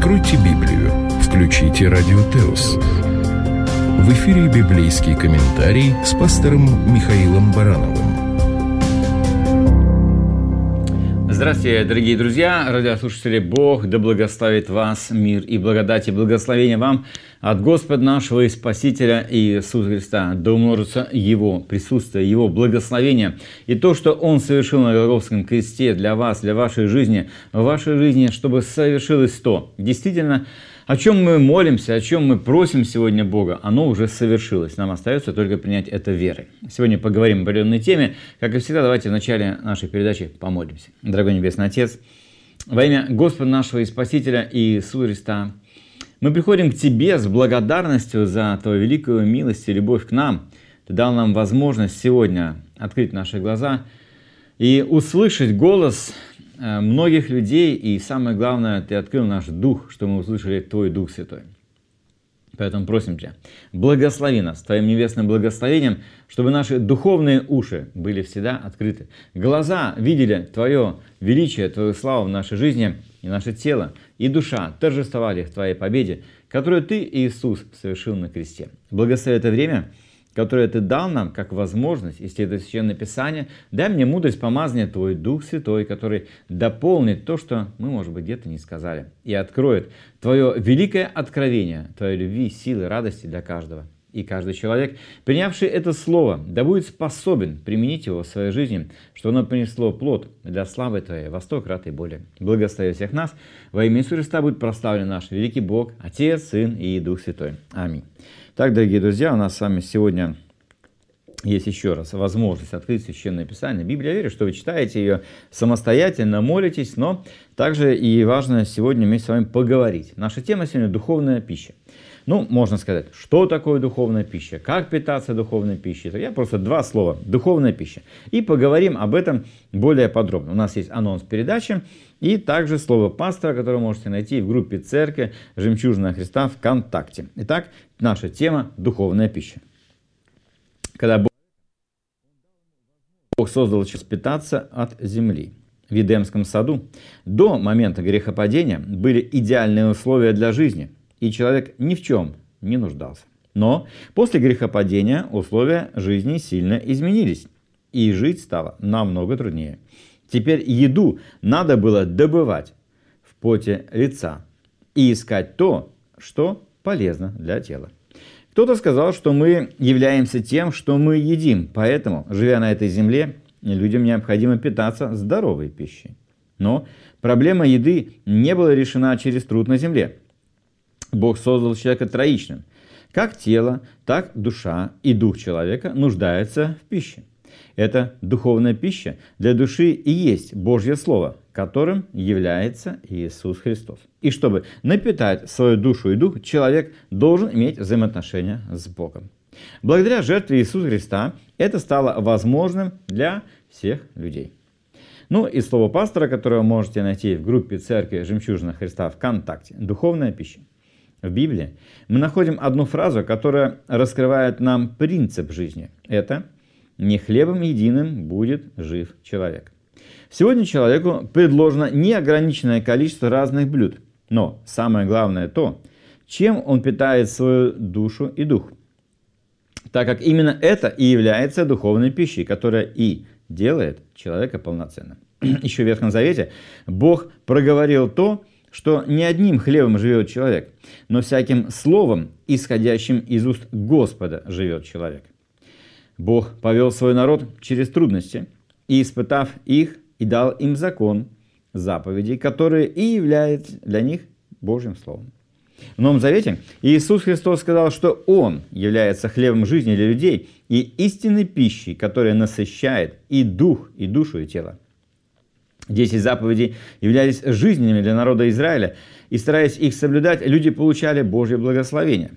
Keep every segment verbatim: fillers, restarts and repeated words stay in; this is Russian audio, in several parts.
Откройте Библию, включите Радио Теос. В эфире библейский комментарий с пастором Михаилом Барановым. Здравствуйте, дорогие друзья, радиослушатели. Бог да благословит вас, мир и благодать и благословение вам от Господа нашего и Спасителя Иисуса Христа. Да умножится Его присутствие, Его благословение и то, что Он совершил на Голгофском кресте для вас, для вашей жизни, в вашей жизни, чтобы совершилось то. Действительно, о чем мы молимся, о чем мы просим сегодня Бога, оно уже совершилось. Нам остается только принять это верой. Сегодня поговорим об определенной теме. Как и всегда, давайте в начале нашей передачи помолимся. Дорогой Небесный Отец, во имя Господа нашего и Спасителя Иисуса Христа, мы приходим к Тебе с благодарностью за Твою великую милость и любовь к нам. Ты дал нам возможность сегодня открыть наши глаза и услышать голос многих людей, и самое главное, Ты открыл наш дух, что мы услышали Твой Дух Святой. Поэтому просим Тебя, благослови нас Твоим небесным благословением, чтобы наши духовные уши были всегда открыты. Глаза видели Твое величие, Твою славу в нашей жизни, и наше тело, и душа торжествовали в Твоей победе, которую Ты, Иисус, совершил на кресте. Благослови это время, которое Ты дал нам как возможность исследовать Священное Писание. Дай мне мудрость помазания, Твой Дух Святой, который дополнит то, что мы, может быть, где-то не сказали, и откроет Твое великое откровение, Твоей любви, силы, радости для каждого. И каждый человек, принявший это слово, да будет способен применить его в своей жизни, чтобы оно принесло плод для славы Твоей во сто крат и более. Благослови всех нас. Во имя Иисуса Христа будет прославлен наш великий Бог, Отец, Сын и Дух Святой. Аминь. Так, дорогие друзья, у нас с вами сегодня есть еще раз возможность открыть Священное Писание. Библия, я верю, что вы читаете ее самостоятельно, молитесь, но также и важно сегодня вместе с вами поговорить. Наша тема сегодня – духовная пища. Ну, можно сказать, что такое духовная пища, как питаться духовной пищей. Я просто два слова – духовная пища. И поговорим об этом более подробно. У нас есть анонс передачи и также слово пастора, которое вы можете найти в группе «Церковь Жемчужина Христа» ВКонтакте. Итак, наша тема – духовная пища. Когда Бог создал человека питаться от земли. В Едемском саду до момента грехопадения были идеальные условия для жизни, и человек ни в чем не нуждался. Но после грехопадения условия жизни сильно изменились, и жить стало намного труднее. Теперь еду надо было добывать в поте лица и искать то, что полезно для тела. Кто-то сказал, что мы являемся тем, что мы едим, поэтому, живя на этой земле, людям необходимо питаться здоровой пищей. Но проблема еды не была решена через труд на земле. Бог создал человека троичным. Как тело, так душа и дух человека нуждаются в пище. Эта духовная пища для души и есть Божье Слово, которым является Иисус Христос. И чтобы напитать свою душу и дух, человек должен иметь взаимоотношения с Богом. Благодаря жертве Иисуса Христа это стало возможным для всех людей. Ну и слово пастора, которое вы можете найти в группе «Церковь Жемчужина Христа» ВКонтакте. Духовная пища. В Библии мы находим одну фразу, которая раскрывает нам принцип жизни. Это «не хлебом единым будет жив человек». Сегодня человеку предложено неограниченное количество разных блюд. Но самое главное то, чем он питает свою душу и дух. Так как именно это и является духовной пищей, которая и делает человека полноценным. Еще в Ветхом Завете Бог проговорил то, что не одним хлебом живет человек, но всяким словом, исходящим из уст Господа, живет человек. Бог повел свой народ через трудности, и, испытав их, и дал им закон, заповеди, которые и являются для них Божьим Словом. В Новом Завете Иисус Христос сказал, что Он является хлебом жизни для людей и истинной пищей, которая насыщает и дух, и душу, и тело. Десять заповедей являлись жизненными для народа Израиля, и, стараясь их соблюдать, люди получали Божье благословение.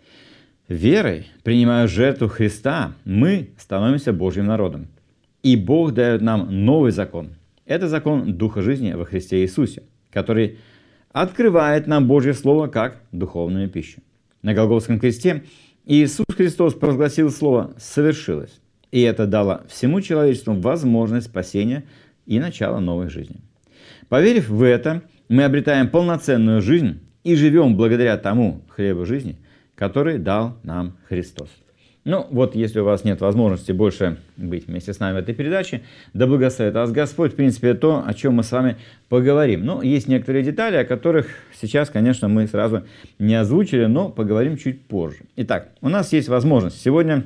Верой, принимая жертву Христа, мы становимся Божьим народом. И Бог дает нам новый закон. Это закон Духа жизни во Христе Иисусе, который открывает нам Божье Слово как духовную пищу. На Голгофском кресте Иисус Христос провозгласил слово «совершилось». И это дало всему человечеству возможность спасения и начало новой жизни. Поверив в это, мы обретаем полноценную жизнь и живем благодаря тому хлебу жизни, который дал нам Христос. Ну, вот если у вас нет возможности больше быть вместе с нами в этой передаче, да благословит вас Господь, в принципе, то, о чем мы с вами поговорим. Но есть некоторые детали, о которых сейчас, конечно, мы сразу не озвучили, но поговорим чуть позже. Итак, у нас есть возможность сегодня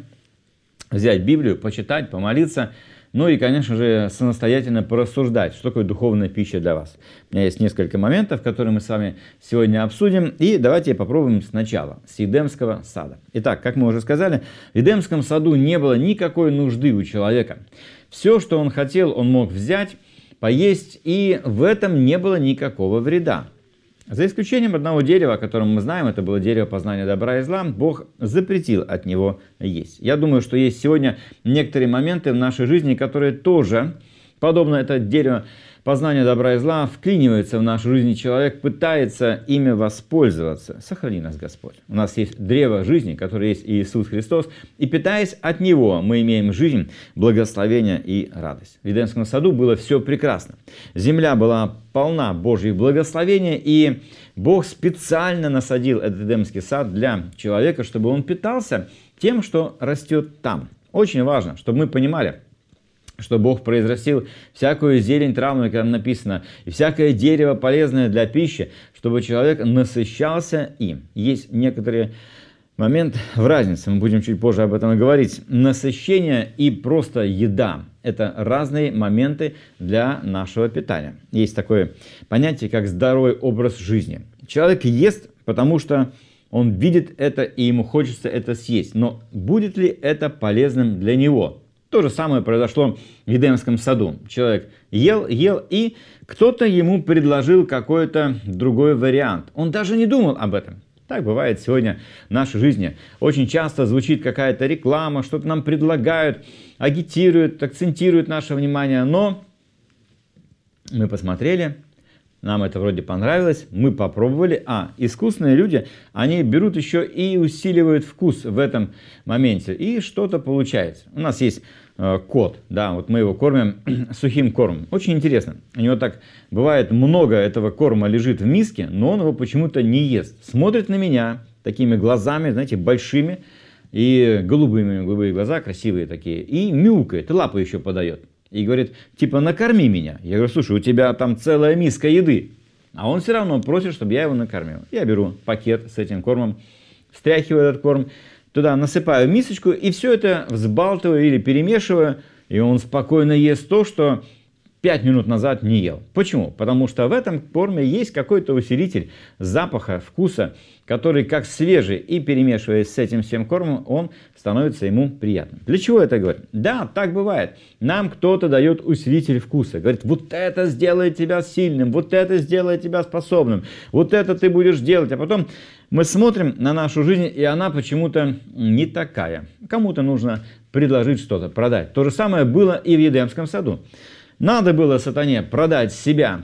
взять Библию, почитать, помолиться, ну и, конечно же, самостоятельно порассуждать, что такое духовная пища для вас. У меня есть несколько моментов, которые мы с вами сегодня обсудим. И давайте попробуем сначала, с Эдемского сада. Итак, как мы уже сказали, в Эдемском саду не было никакой нужды у человека. Все, что он хотел, он мог взять, поесть, и в этом не было никакого вреда. За исключением одного дерева, о котором мы знаем, это было дерево познания добра и зла, Бог запретил от него есть. Я думаю, что есть сегодня некоторые моменты в нашей жизни, которые тоже, подобно это дерево познания добра и зла, вклинивается в нашу жизнь, и человек пытается ими воспользоваться. Сохрани нас, Господь. У нас есть древо жизни, которое есть Иисус Христос, и питаясь от Него, мы имеем жизнь, благословение и радость. В Эдемском саду было все прекрасно. Земля была полна Божьих благословений, и Бог специально насадил этот Эдемский сад для человека, чтобы он питался тем, что растет там. Очень важно, чтобы мы понимали, что Бог произрастил всякую зелень травную, как написано, и всякое дерево полезное для пищи, чтобы человек насыщался им. Есть некоторые моменты в разнице, мы будем чуть позже об этом говорить. Насыщение и просто еда – это разные моменты для нашего питания. Есть такое понятие, как здоровый образ жизни. Человек ест, потому что он видит это, и ему хочется это съесть. Но будет ли это полезным для него? То же самое произошло в Эдемском саду. Человек ел, ел, и кто-то ему предложил какой-то другой вариант. Он даже не думал об этом. Так бывает сегодня в нашей жизни. Очень часто звучит какая-то реклама, что-то нам предлагают, агитируют, акцентируют наше внимание. Но мы посмотрели, нам это вроде понравилось, мы попробовали. А искусные люди, они берут еще и усиливают вкус в этом моменте. И что-то получается. У нас есть э, кот, да, вот мы его кормим сухим кормом. Очень интересно. У него так бывает много этого корма лежит в миске, но он его почему-то не ест. Смотрит на меня такими глазами, знаете, большими и голубыми, голубые глаза, красивые такие. И мяукает, и лапы еще подает. И говорит, типа, накорми меня. Я говорю, слушай, у тебя там целая миска еды. А он все равно просит, чтобы я его накормил. Я беру пакет с этим кормом, встряхиваю этот корм, туда насыпаю в мисочку, и все это взбалтываю или перемешиваю. И он спокойно ест то, что пять минут назад не ел. Почему? Потому что в этом корме есть какой-то усилитель запаха, вкуса, который как свежий, и перемешиваясь с этим всем кормом, он становится ему приятным. Для чего это говорю? Да, так бывает. Нам кто-то дает усилитель вкуса. Говорит, вот это сделает тебя сильным, вот это сделает тебя способным, вот это ты будешь делать. А потом мы смотрим на нашу жизнь, и она почему-то не такая. Кому-то нужно предложить что-то, продать. То же самое было и в Эдемском саду. Надо было сатане продать себя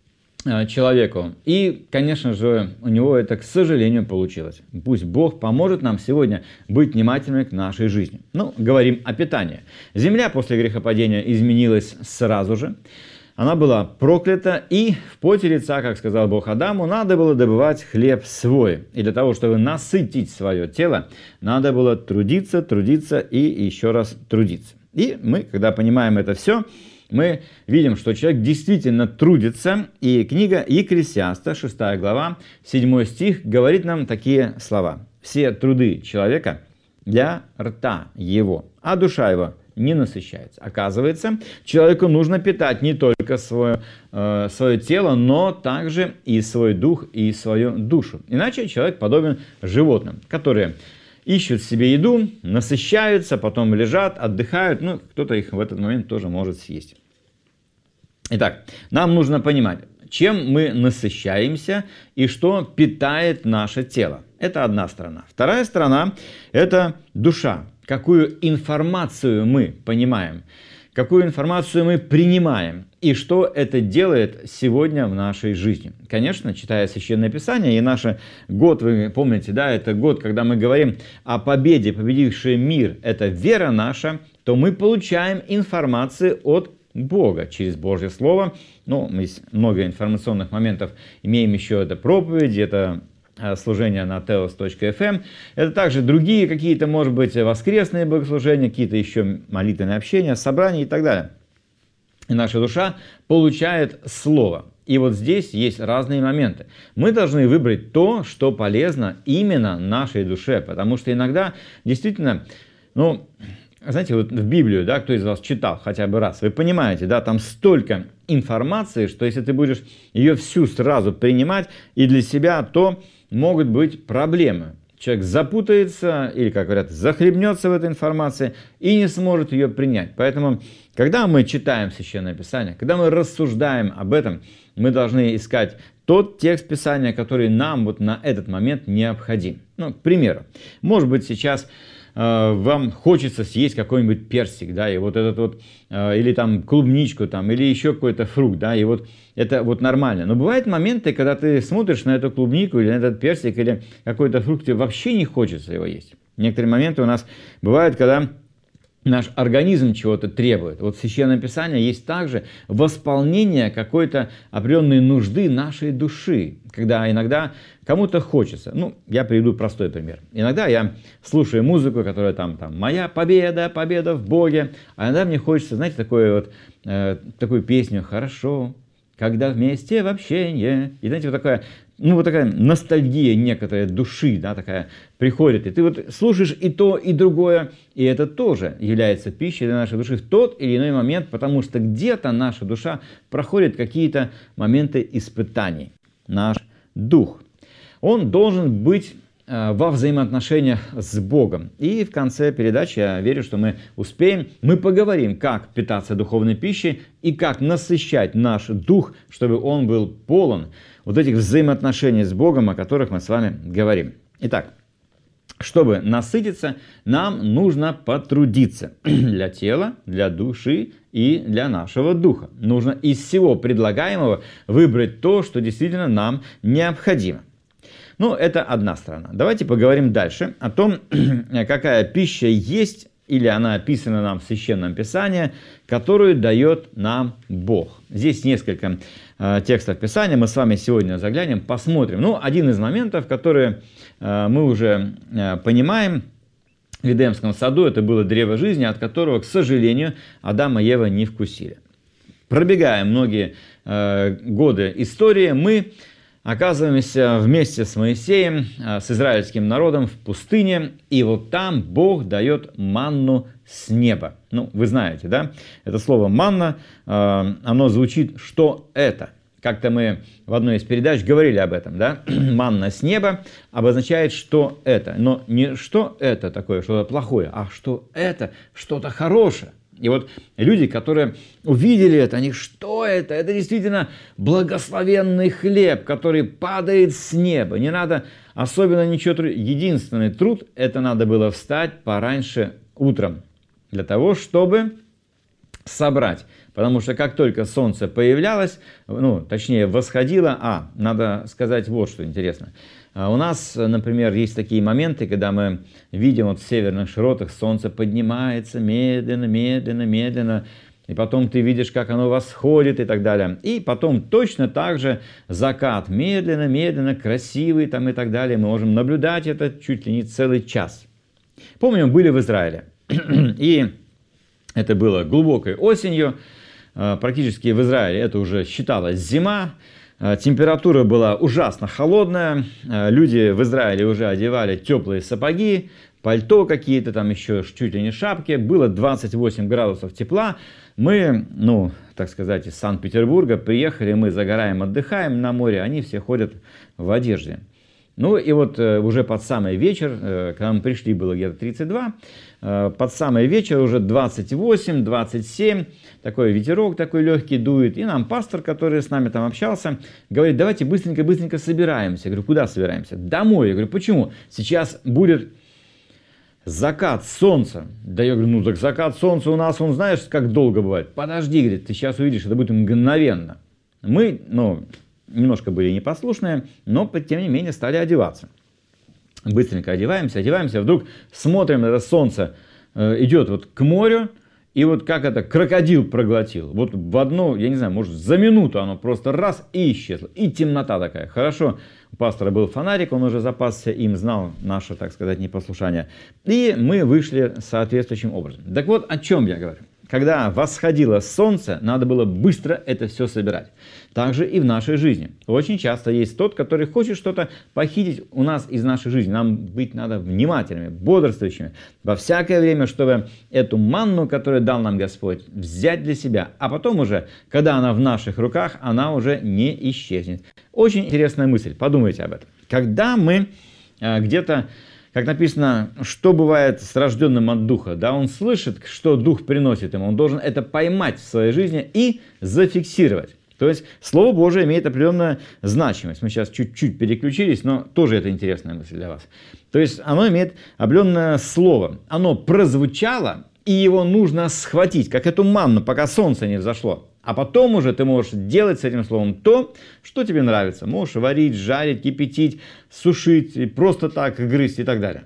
человеку. И, конечно же, у него это, к сожалению, получилось. Пусть Бог поможет нам сегодня быть внимательными к нашей жизни. Ну, говорим о питании. Земля после грехопадения изменилась сразу же. Она была проклята, и в поте лица, как сказал Бог Адаму, надо было добывать хлеб свой. И для того, чтобы насытить свое тело, надо было трудиться, трудиться и еще раз трудиться. И мы, когда понимаем это все, мы видим, что человек действительно трудится, и книга Екклесиаста, шестая глава, седьмой стих, говорит нам такие слова. «Все труды человека для рта его, а душа его не насыщается». Оказывается, человеку нужно питать не только свое, э, свое тело, но также и свой дух, и свою душу. Иначе человек подобен животным, которые ищут себе еду, насыщаются, потом лежат, отдыхают, ну, кто-то их в этот момент тоже может съесть. Итак, нам нужно понимать, чем мы насыщаемся и что питает наше тело. Это одна сторона. Вторая сторона – это душа. Какую информацию мы понимаем, какую информацию мы принимаем и что это делает сегодня в нашей жизни. Конечно, читая Священное Писание, и наш год, вы помните, да, это год, когда мы говорим о победе, победившей мир, это вера наша, то мы получаем информацию от Бога через Божье Слово. Ну, мы здесь много информационных моментов имеем еще. Это проповеди, это служение на теос точка эф эм. Это также другие какие-то, может быть, воскресные богослужения, какие-то еще молитвенные общения, собрания и так далее. И наша душа получает Слово. И вот здесь есть разные моменты. Мы должны выбрать то, что полезно именно нашей душе, потому что иногда действительно, ну, знаете, вот в Библию, да, кто из вас читал хотя бы раз, вы понимаете, да, там столько информации, что если ты будешь ее всю сразу принимать и для себя, то могут быть проблемы. Человек запутается или, как говорят, захлебнется в этой информации и не сможет ее принять. Поэтому, когда мы читаем Священное Писание, когда мы рассуждаем об этом, мы должны искать тот текст Писания, который нам вот на этот момент необходим. Ну, к примеру, может быть, сейчас э, вам хочется съесть какой-нибудь персик, да, и вот этот вот, э, или там клубничку, там, или еще какой-то фрукт, да, и вот это вот нормально. Но бывают моменты, когда ты смотришь на эту клубнику или на этот персик или какой-то фрукт, тебе вообще не хочется его есть. Некоторые моменты у нас бывают, когда наш организм чего-то требует. Вот в Священном Писании есть также восполнение какой-то определенной нужды нашей души, когда иногда кому-то хочется. Ну, я приведу простой пример. Иногда я слушаю музыку, которая там, там «Моя победа, победа в Боге», а иногда мне хочется, знаете, такую вот, э, такую песню «Хорошо, когда вместе в общении». И знаете, вот такая, ну, вот такая ностальгия некоторая души, да, такая приходит. И ты вот слушаешь и то, и другое, и это тоже является пищей для нашей души в тот или иной момент, потому что где-то наша душа проходит какие-то моменты испытаний. Наш дух, он должен быть во взаимоотношениях с Богом. И в конце передачи, я верю, что мы успеем, мы поговорим, как питаться духовной пищей и как насыщать наш дух, чтобы он был полон вот этих взаимоотношений с Богом, о которых мы с вами говорим. Итак, чтобы насытиться, нам нужно потрудиться для тела, для души и для нашего духа. Нужно из всего предлагаемого выбрать то, что действительно нам необходимо. Ну, это одна сторона. Давайте поговорим дальше о том, какая пища есть, или она описана нам в Священном Писании, которую дает нам Бог. Здесь несколько э, текстов Писания, мы с вами сегодня заглянем, посмотрим. Ну, один из моментов, которые э, мы уже э, понимаем, в Эдемском саду это было древо жизни, от которого, к сожалению, Адам и Ева не вкусили. Пробегая многие э, годы истории, мы оказываемся вместе с Моисеем, с израильским народом в пустыне, и вот там Бог дает манну с неба. Ну, вы знаете, да? Это слово «манна», оно звучит «что это?». Как-то мы в одной из передач говорили об этом, да? Манна с неба обозначает, что это. Но не что это такое, что-то плохое, а что это что-то хорошее. И вот люди, которые увидели это, они, что это? Это действительно благословенный хлеб, который падает с неба. Не надо особенно ничего трудить. Единственный труд, это надо было встать пораньше утром, для того, чтобы собрать. Потому что как только солнце появлялось, ну, точнее, восходило, а, надо сказать вот что интересно. У нас, например, есть такие моменты, когда мы видим вот в северных широтах солнце поднимается медленно, медленно, медленно, и потом ты видишь, как оно восходит и так далее. И потом точно так же закат медленно, медленно, красивый там и так далее. Мы можем наблюдать это чуть ли не целый час. Помню, мы были в Израиле, и это было глубокой осенью, практически в Израиле это уже считалось зима. Температура была ужасно холодная, люди в Израиле уже одевали теплые сапоги, пальто какие-то, там еще чуть ли не шапки, было двадцать восемь градусов тепла. Мы, ну, так сказать, из Санкт-Петербурга приехали, мы загораем, отдыхаем на море, они все ходят в одежде. Ну и вот уже под самый вечер, когда мы пришли, было где-то тридцать два, под самый вечер уже двадцать восемь, двадцать семь, такой ветерок такой легкий дует, и нам пастор, который с нами там общался, говорит, давайте быстренько-быстренько собираемся. Я говорю, куда собираемся? Домой. Я говорю, почему? Сейчас будет закат солнца. Да я говорю, ну так закат солнца у нас, он знаешь, как долго бывает? Подожди, говорит, ты сейчас увидишь, это будет мгновенно. Мы, ну... немножко были непослушные, но тем не менее стали одеваться. Быстренько одеваемся, одеваемся, вдруг смотрим, это солнце э, идет вот к морю, И вот как это крокодил проглотил. Вот в одну, я не знаю, может за минуту оно просто раз и исчезло. И темнота такая. Хорошо, у пастора был фонарик, он уже запасся им, знал наше, так сказать, непослушание. И мы вышли соответствующим образом. Так вот, о чем я говорю. Когда восходило солнце, надо было быстро это все собирать. Так же и в нашей жизни. Очень часто есть тот, который хочет что-то похитить у нас из нашей жизни. Нам быть надо внимательными, бодрствующими во всякое время, чтобы эту манну, которую дал нам Господь, взять для себя. А потом уже, когда она в наших руках, она уже не исчезнет. Очень интересная мысль, подумайте об этом. Когда мы э, где-то... Как написано, что бывает с рожденным от Духа? Да, он слышит, что Дух приносит ему. Он должен это поймать в своей жизни и зафиксировать. То есть Слово Божие имеет определенную значимость. Мы сейчас чуть-чуть переключились, но тоже это интересная мысль для вас. То есть оно имеет определенное слово. Оно прозвучало, и его нужно схватить, как эту манну, пока солнце не взошло. А потом уже ты можешь делать с этим словом то, что тебе нравится. Можешь варить, жарить, кипятить, сушить, просто так грызть и так далее.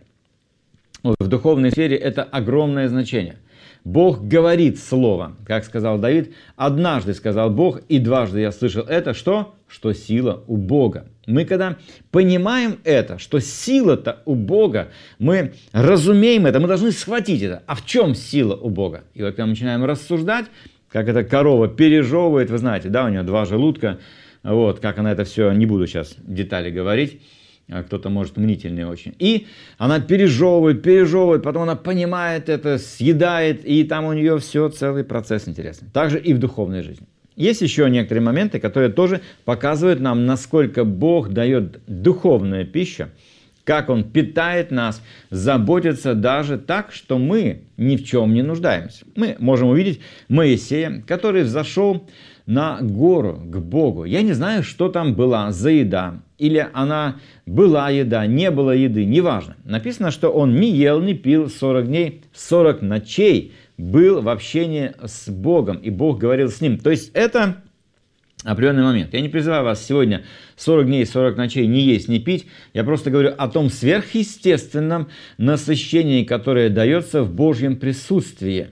В духовной сфере это огромное значение. Бог говорит слово, как сказал Давид. Однажды сказал Бог, и дважды я слышал это, что? Что сила у Бога. Мы когда понимаем это, что сила-то у Бога, мы разумеем это, мы должны схватить это. А в чем сила у Бога? И вот когда мы начинаем рассуждать, как эта корова пережевывает, вы знаете, да, у нее два желудка, вот, как она это все, не буду сейчас детали говорить, кто-то может мнительный очень. И она пережевывает, пережевывает, потом она понимает это, съедает, и там у нее все, целый процесс интересный. Также и в духовной жизни. Есть еще некоторые моменты, которые тоже показывают нам, насколько Бог дает духовную пищу, как Он питает нас, заботится даже так, что мы ни в чем не нуждаемся. Мы можем увидеть Моисея, который взошел на гору к Богу. Я не знаю, что там была за еда, или она была еда, не было еды, неважно. Написано, что он не ел, не пил сорок дней, сорок ночей был в общении с Богом, и Бог говорил с ним. То есть это определенный момент. Я не призываю вас сегодня сорок дней, сорок ночей не есть, не пить. Я просто говорю о том сверхъестественном насыщении, которое дается в Божьем присутствии.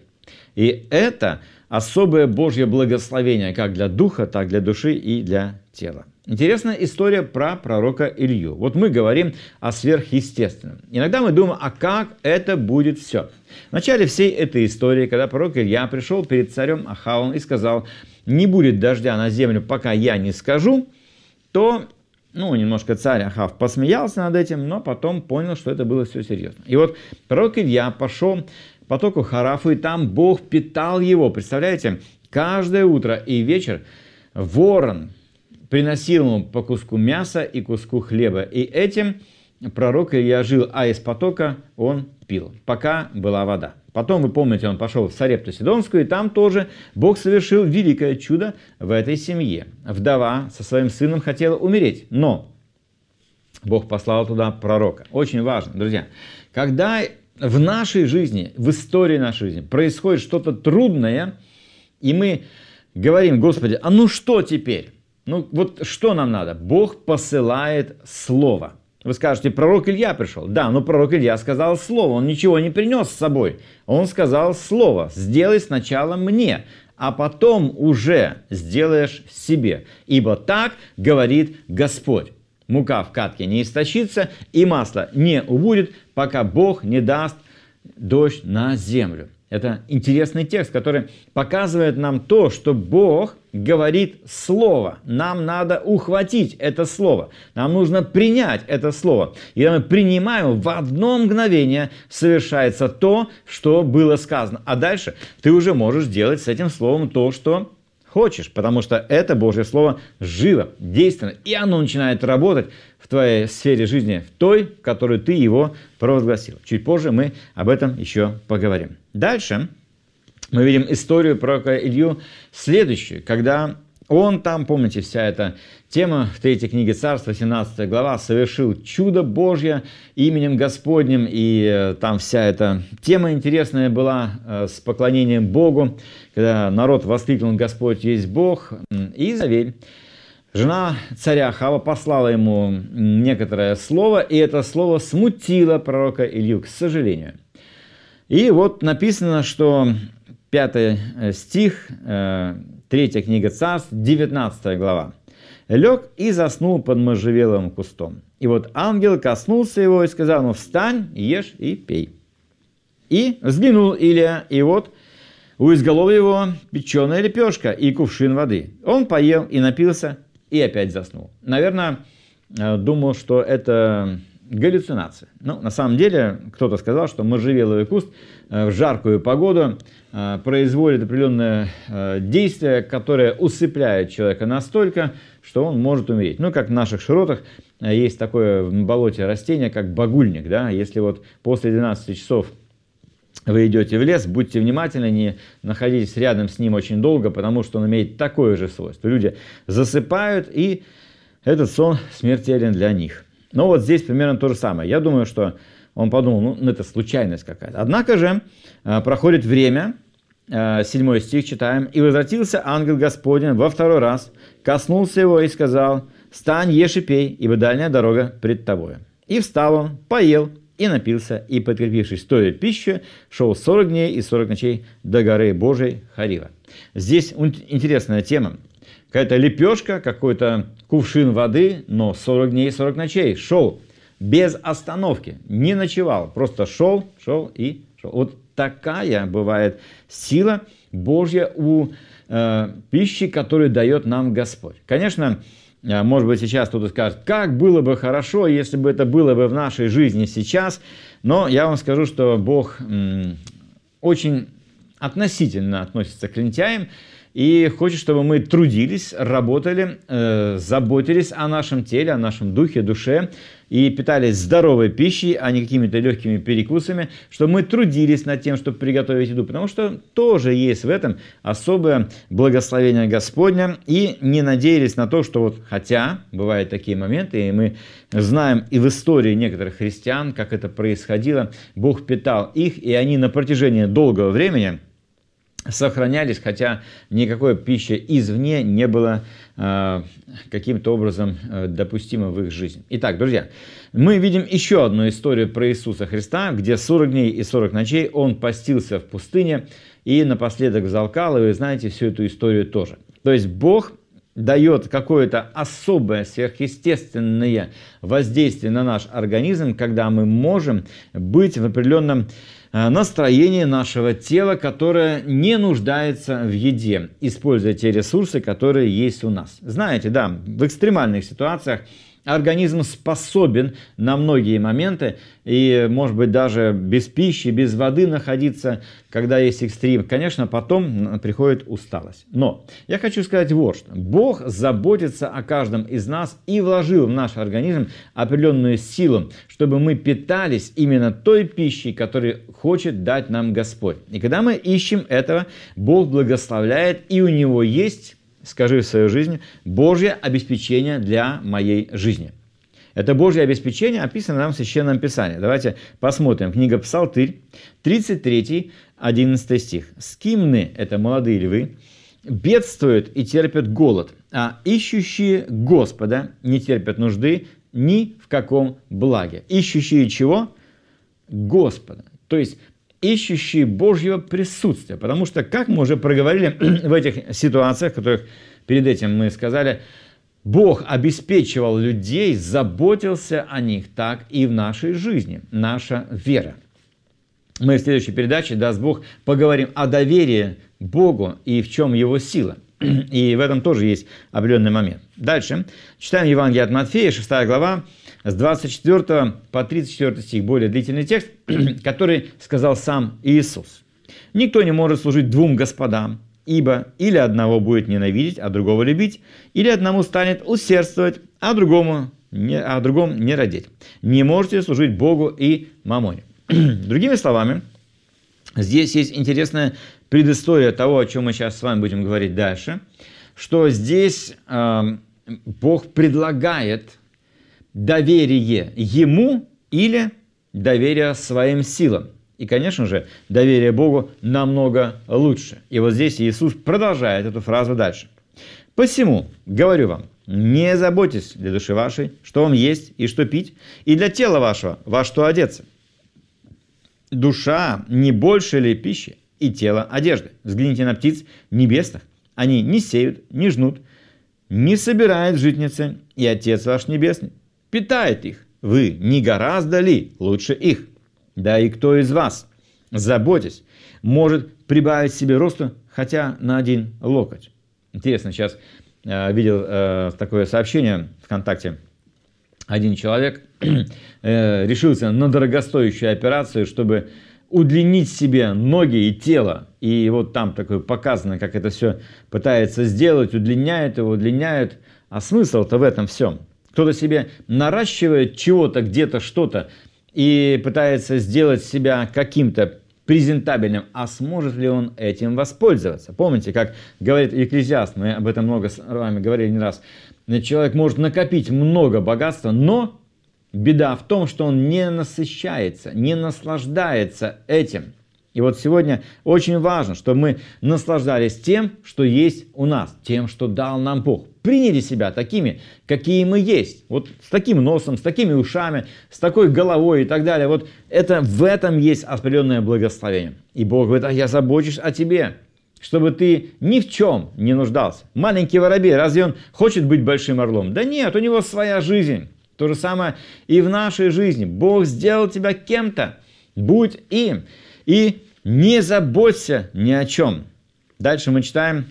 И это особое Божье благословение как для духа, так для души и для тела. Интересная история про пророка Илью. Вот мы говорим о сверхъестественном. Иногда мы думаем, а как это будет все? В начале всей этой истории, когда пророк Илья пришел перед царем Ахавом и сказал: не будет дождя на землю, пока я не скажу, то, ну, немножко царь Ахав посмеялся над этим, но потом понял, что это было все серьезно. И вот пророк Илья пошел к потоку Харафу, и там Бог питал его. Представляете, каждое утро и вечер ворон приносил ему по куску мяса и куску хлеба. И этим пророк Илья жил, а из потока он пил, пока была вода. Потом, вы помните, он пошел в Сарепту Сидонскую, и там тоже Бог совершил великое чудо в этой семье. Вдова со своим сыном хотела умереть, но Бог послал туда пророка. Очень важно, друзья. Когда в нашей жизни, в истории нашей жизни происходит что-то трудное, и мы говорим: Господи, а ну что теперь? Ну вот что нам надо? Бог посылает слово. Вы скажете, пророк Илья пришел. Да, но пророк Илья сказал слово, он ничего не принес с собой. Он сказал слово: сделай сначала мне, а потом уже сделаешь себе. Ибо так говорит Господь. Мука в катке не истощится, и масло не убудет, пока Бог не даст дождь на землю. Это интересный текст, который показывает нам то, что Бог говорит слово. Нам надо ухватить это слово. Нам нужно принять это слово. И когда мы принимаем, в одно мгновение совершается то, что было сказано. А дальше ты уже можешь делать с этим словом то, что хочешь, потому что это Божье Слово живо, действенно, и оно начинает работать в твоей сфере жизни, в той, в которой ты его провозгласил. Чуть позже мы об этом еще поговорим. Дальше мы видим историю пророка Илью следующую, когда он там, помните, вся эта тема в третьей книге Царств, восемнадцатая глава, совершил чудо Божье именем Господним, и там вся эта тема интересная была с поклонением Богу, когда народ воскликнул: Господь есть Бог. И Изавель, жена царя Ахава, послала ему некоторое слово, и это слово смутило пророка Илью, к сожалению. И вот написано, что пятый стих, третья книга Царств, девятнадцатая глава. «Лег и заснул под можжевеловым кустом. И вот ангел коснулся его и сказал ему: встань, ешь и пей. И взглянул Илия, и вот у изголовья его печеная лепешка и кувшин воды. Он поел и напился, и опять заснул». Наверное, думал, что это галлюцинация. Но на самом деле кто-то сказал, что можжевеловый куст в жаркую погоду производит определенное действие, которое усыпляет человека настолько, что он может умереть. Ну, как в наших широтах есть такое в болоте растение, как багульник. Да? Если вот после двенадцати часов вы идете в лес, будьте внимательны, не находитесь рядом с ним очень долго, потому что он имеет такое же свойство. Люди засыпают, и этот сон смертелен для них. Но вот здесь примерно то же самое. Я думаю, что он подумал, ну, это случайность какая-то. Однако же проходит время, седьмой стих читаем: «И возвратился ангел Господень во второй раз, коснулся его и сказал: встань, ешь и пей, ибо дальняя дорога пред тобою. И встал он, поел и напился, и, подкрепившись той пищей, шел сорок дней и сорок ночей до горы Божией Хорива». Здесь интересная тема. Какая-то лепешка, какой-то кувшин воды, но сорок дней и сорок ночей шел без остановки, не ночевал, просто шел, шел и шел. Вот такая бывает сила Божья у э, пищи, которую дает нам Господь. Конечно, э, может быть, сейчас кто-то скажет, как было бы хорошо, если бы это было бы в нашей жизни сейчас, но я вам скажу, что Бог м, очень относительно относится к лентяям, и хочет, чтобы мы трудились, работали, э, заботились о нашем теле, о нашем духе, душе, и питались здоровой пищей, а не какими-то легкими перекусами, чтобы мы трудились над тем, чтобы приготовить еду, потому что тоже есть в этом особое благословение Господня, и не надеялись на то, что вот, хотя бывают такие моменты, и мы знаем и в истории некоторых христиан, как это происходило, Бог питал их, и они на протяжении долгого времени сохранялись, хотя никакой пищи извне не было э, каким-то образом э, допустимо в их жизни. Итак, друзья, мы видим еще одну историю про Иисуса Христа, где сорок дней и сорок ночей Он постился в пустыне и напоследок взалкал, и вы знаете всю эту историю тоже. То есть Бог дает какое-то особое сверхъестественное воздействие на наш организм, когда мы можем быть в определенном настроении нашего тела, которое не нуждается в еде, используя те ресурсы, которые есть у нас. Знаете, да, в экстремальных ситуациях организм способен на многие моменты, и, может быть, даже без пищи, без воды находиться, когда есть экстрим. Конечно, потом приходит усталость. Но я хочу сказать вот что. Бог заботится о каждом из нас и вложил в наш организм определенную силу, чтобы мы питались именно той пищей, которую хочет дать нам Господь. И когда мы ищем этого, Бог благословляет, и у Него есть, скажи в свою жизнь, Божье обеспечение для моей жизни. Это Божье обеспечение описано нам в Священном Писании. Давайте посмотрим. Книга Псалтырь, тридцать третий, одиннадцатый стих. «Скимны» – это молодые львы, «бедствуют и терпят голод, а ищущие Господа не терпят нужды ни в каком благе». Ищущие чего? Господа. То есть ищущие Божьего присутствия. Потому что, как мы уже проговорили в этих ситуациях, в которых перед этим мы сказали, Бог обеспечивал людей, заботился о них, так и в нашей жизни, наша вера. Мы в следующей передаче, даст Бог, поговорим о доверии Богу и в чем его сила. И в этом тоже есть определенный момент. Дальше читаем Евангелие от Матфея, шестая глава, с двадцать четвёртого по тридцать четвёртый стих, более длительный текст, который сказал сам Иисус. «Никто не может служить двум господам, ибо или одного будет ненавидеть, а другого любить, или одному станет усердствовать, а другому не, а другому не родить. Не можете служить Богу и мамоне». Другими словами, здесь есть интересная предыстория того, о чем мы сейчас с вами будем говорить дальше, что здесь э, Бог предлагает доверие Ему или доверие своим силам. И, конечно же, доверие Богу намного лучше. И вот здесь Иисус продолжает эту фразу дальше. «Посему, говорю вам, не заботьтесь для души вашей, что вам есть и что пить, и для тела вашего, во что одеться. Душа не больше ли пищи, и тело одежды. Взгляните на птиц небесных. Они не сеют, не жнут, не собирают в житницы, и Отец ваш Небесный питает их. Вы не гораздо ли лучше их? Да и кто из вас, заботясь, может прибавить себе росту хотя на один локоть? Интересно, сейчас э, видел э, такое сообщение ВКонтакте. Один человек э, решился на дорогостоящую операцию, чтобы удлинить себе ноги и тело. И вот там такое показано, как это все пытается сделать, удлиняет его, удлиняет. А смысл-то в этом всем. Кто-то себе наращивает чего-то, где-то что-то и пытается сделать себя каким-то презентабельным. А сможет ли он этим воспользоваться? Помните, как говорит Екклезиаст, мы об этом много с вами говорили не раз. Человек может накопить много богатства, но беда в том, что он не насыщается, не наслаждается этим. И вот сегодня очень важно, чтобы мы наслаждались тем, что есть у нас, тем, что дал нам Бог. Приняли себя такими, какие мы есть. Вот с таким носом, с такими ушами, с такой головой и так далее. Вот это, в этом есть определенное благословение. И Бог говорит: а я забочусь о тебе, чтобы ты ни в чем не нуждался. Маленький воробей, разве он хочет быть большим орлом? Да нет, у него своя жизнь. То же самое и в нашей жизни. Бог сделал тебя кем-то. Будь им. И не заботься ни о чем. Дальше мы читаем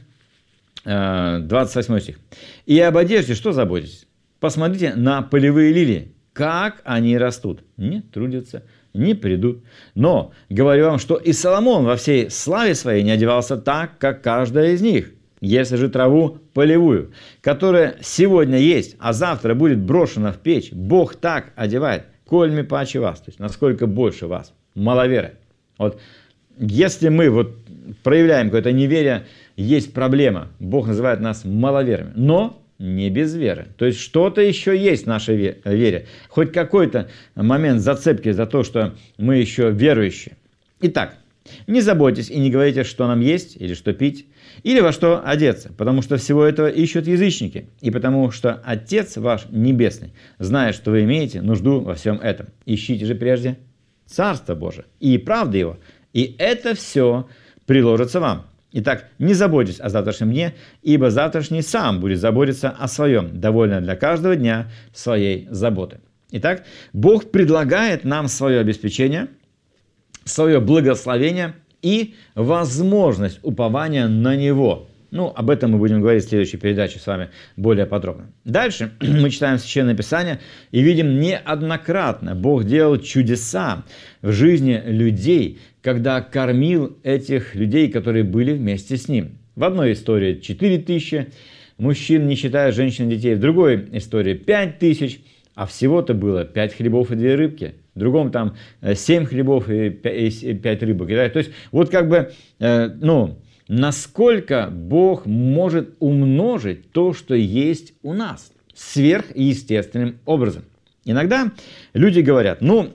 э, двадцать восьмой стих. И об одежде что заботитесь? Посмотрите на полевые лилии, как они растут. Не трудятся, не придут. Но говорю вам, что и Соломон во всей славе своей не одевался так, как каждая из них. Если же траву полевую, которая сегодня есть, а завтра будет брошена в печь, Бог так одевает, кольми паче вас, то есть насколько больше вас, маловеры. Вот если мы вот проявляем какое-то неверие, есть проблема. Бог называет нас маловерами, но не без веры. То есть что-то еще есть в нашей вере. Хоть какой-то момент зацепки за то, что мы еще верующие. Итак, не заботьтесь и не говорите, что нам есть или что пить, или во что одеться, потому что всего этого ищут язычники, и потому что Отец ваш Небесный знает, что вы имеете нужду во всем этом. Ищите же прежде Царство Божие и правды Его, и это все приложится вам. Итак, не заботьтесь о завтрашнем дне, ибо завтрашний сам будет заботиться о своем, довольно для каждого дня своей заботы. Итак, Бог предлагает нам свое обеспечение, свое благословение и возможность упования на Него. Ну, об этом мы будем говорить в следующей передаче с вами более подробно. Дальше мы читаем Священное Писание и видим неоднократно Бог делал чудеса в жизни людей, когда кормил этих людей, которые были вместе с Ним. В одной истории четыре тысячи мужчин, не считая женщин и детей. В другой истории пять тысяч, а всего-то было пять хлебов и две рыбки. В другом там семь хлебов и пять рыбок. То есть вот как бы, ну, насколько Бог может умножить то, что есть у нас, сверхъестественным образом. Иногда люди говорят, ну,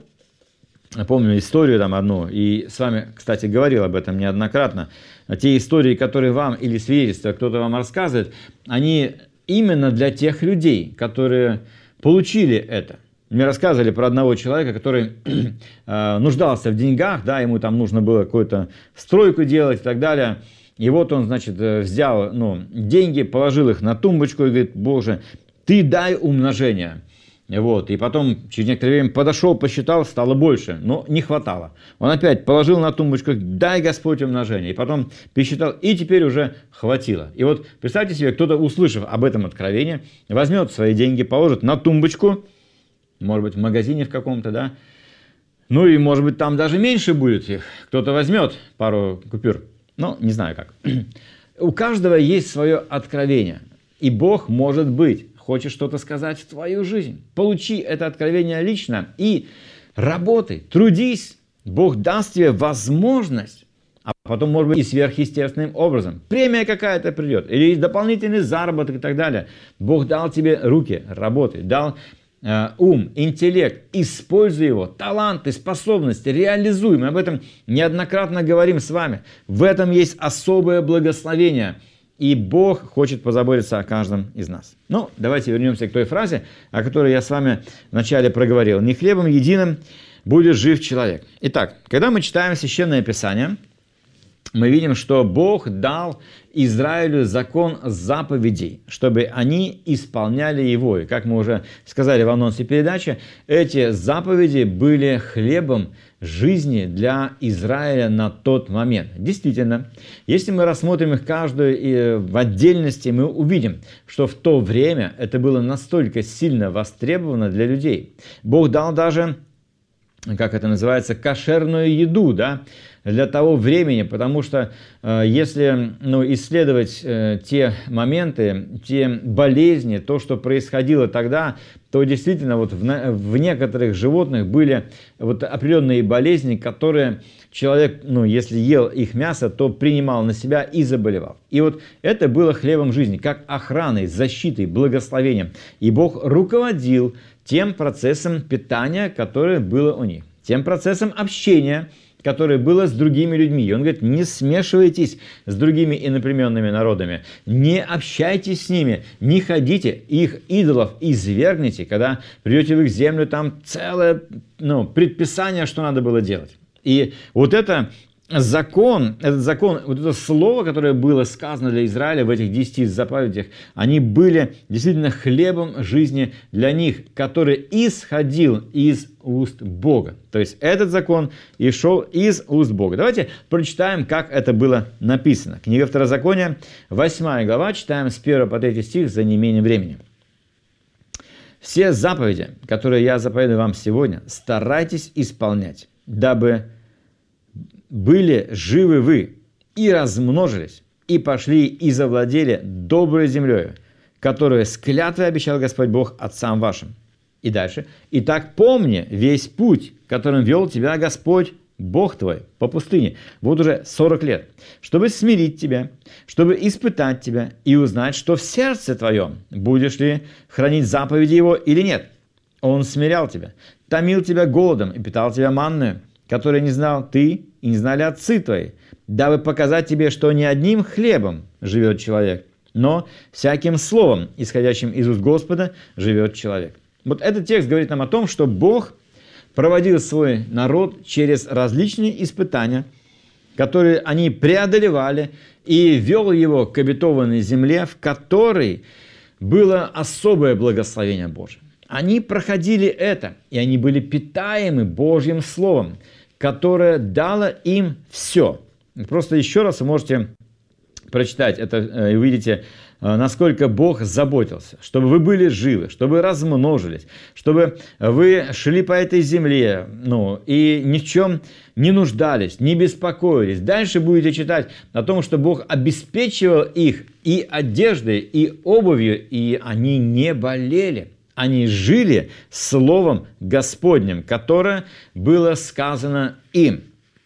помню историю там одну, и с вами, кстати, говорил об этом неоднократно, те истории, которые вам, или свидетельства кто-то вам рассказывает, они именно для тех людей, которые получили это. Мне рассказывали про одного человека, который э, нуждался в деньгах, да, ему там нужно было какую-то стройку делать и так далее. И вот он, значит, взял, ну, деньги, положил их на тумбочку и говорит: Боже, ты дай умножение. Вот. И потом через некоторое время подошел, посчитал, стало больше, но не хватало. Он опять положил на тумбочку: дай Господь умножение. И потом пересчитал, и теперь уже хватило. И вот представьте себе, кто-то, услышав об этом откровении, возьмет свои деньги, положит на тумбочку, может быть, в магазине в каком-то, да, ну и, может быть, там даже меньше будет их. Кто-то возьмет пару купюр, ну, не знаю как. У каждого есть свое откровение, и Бог, может быть, хочет что-то сказать в твою жизнь. Получи это откровение лично и работай, трудись. Бог даст тебе возможность, а потом, может быть, и сверхъестественным образом. Премия какая-то придет, или дополнительный заработок и так далее. Бог дал тебе руки, работай, дал э, ум, интеллект, используй его, таланты, способности, реализуй. Мы об этом неоднократно говорим с вами. В этом есть особое благословение. И Бог хочет позаботиться о каждом из нас. Ну, давайте вернемся к той фразе, о которой я с вами вначале проговорил. «Не хлебом единым будет жив человек». Итак, когда мы читаем Священное Писание, мы видим, что Бог дал Израилю закон заповедей, чтобы они исполняли его. И как мы уже сказали в анонсе передачи, эти заповеди были хлебом жизни для Израиля на тот момент. Действительно, если мы рассмотрим их каждую в отдельности, мы увидим, что в то время это было настолько сильно востребовано для людей. Бог дал даже, как это называется, кошерную еду, да, для того времени, потому что э, если ну, исследовать э, те моменты, те болезни, то, что происходило тогда, то действительно вот в, в некоторых животных были вот определенные болезни, которые человек, ну, если ел их мясо, то принимал на себя и заболевал. И вот это было хлебом жизни, как охраной, защитой, благословением. И Бог руководил тем процессом питания, которое было у них, тем процессом общения, которое было с другими людьми. И он говорит, не смешивайтесь с другими иноплеменными народами, не общайтесь с ними, не ходите, их идолов извергните, когда придете в их землю, там целое ну, предписание, что надо было делать. И вот это закон, этот закон, вот это слово, которое было сказано для Израиля в этих десяти заповедях, они были действительно хлебом жизни для них, который исходил из уст Бога. То есть этот закон и шел из уст Бога. Давайте прочитаем, как это было написано. Книга Второзакония, восьмая глава, читаем с первого по третий стих за неимением времени. «Все заповеди, которые я заповедую вам сегодня, старайтесь исполнять, дабы были живы вы, и размножились, и пошли, и завладели доброй землей, которую с клятвой обещал Господь Бог отцам вашим». И дальше. «Итак помни весь путь, которым вел тебя Господь Бог твой по пустыне, вот уже сорок лет, чтобы смирить тебя, чтобы испытать тебя и узнать, что в сердце твоем, будешь ли хранить заповеди его или нет. Он смирял тебя, томил тебя голодом и питал тебя манною, которую не знал ты и не знали отцы твои, дабы показать тебе, что не одним хлебом живет человек, но всяким словом, исходящим из уст Господа, живет человек». Вот этот текст говорит нам о том, что Бог проводил свой народ через различные испытания, которые они преодолевали, и вел его к обетованной земле, в которой было особое благословение Божие. Они проходили это, и они были питаемы Божьим Словом, которое дало им все. Просто еще раз вы можете прочитать это и увидите, насколько Бог заботился, чтобы вы были живы, чтобы вы размножились, чтобы вы шли по этой земле, ну, и ни в чем не нуждались, не беспокоились. Дальше будете читать о том, что Бог обеспечивал их и одеждой, и обувью, и они не болели. Они жили Словом Господним, которое было сказано им.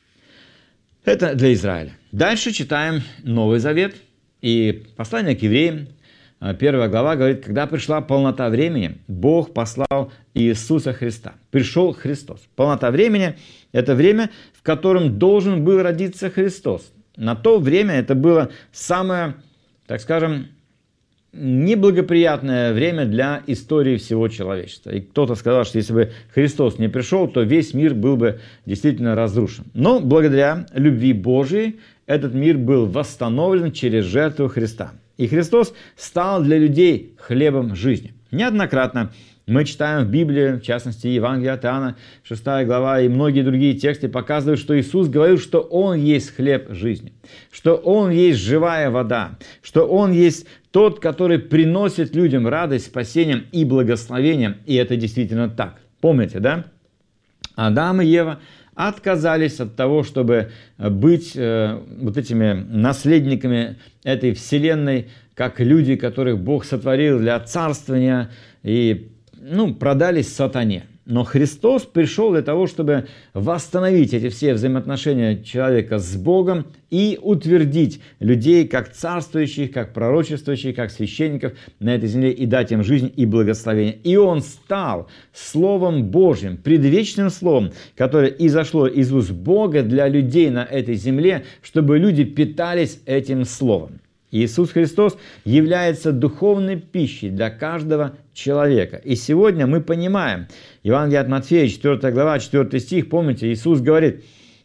Это для Израиля. Дальше читаем Новый Завет. И послание к евреям, первая глава, говорит, когда пришла полнота времени, Бог послал Иисуса Христа. Пришел Христос. Полнота времени – это время, в котором должен был родиться Христос. На то время это было самое, так скажем, неблагоприятное время для истории всего человечества. И кто-то сказал, что если бы Христос не пришел, то весь мир был бы действительно разрушен. Но благодаря любви Божией этот мир был восстановлен через жертву Христа. И Христос стал для людей хлебом жизни. Неоднократно мы читаем в Библии, в частности, Евангелие от Иоанна, шестая глава, и многие другие тексты показывают, что Иисус говорил, что Он есть хлеб жизни, что Он есть живая вода, что Он есть тот, который приносит людям радость, спасением и благословением. И это действительно так. Помните, да? Адам и Ева отказались от того, чтобы быть э, вот этими наследниками этой вселенной, как люди, которых Бог сотворил для царствования, и ну, продались сатане. Но Христос пришел для того, чтобы восстановить эти все взаимоотношения человека с Богом и утвердить людей как царствующих, как пророчествующих, как священников на этой земле и дать им жизнь и благословение. И Он стал Словом Божьим, предвечным Словом, которое изошло из уст Бога для людей на этой земле, чтобы люди питались этим Словом. Иисус Христос является духовной пищей для каждого человека. И сегодня мы понимаем, Евангелие от Матфея, четвёртая глава, четвёртый стих, помните, Иисус говорит,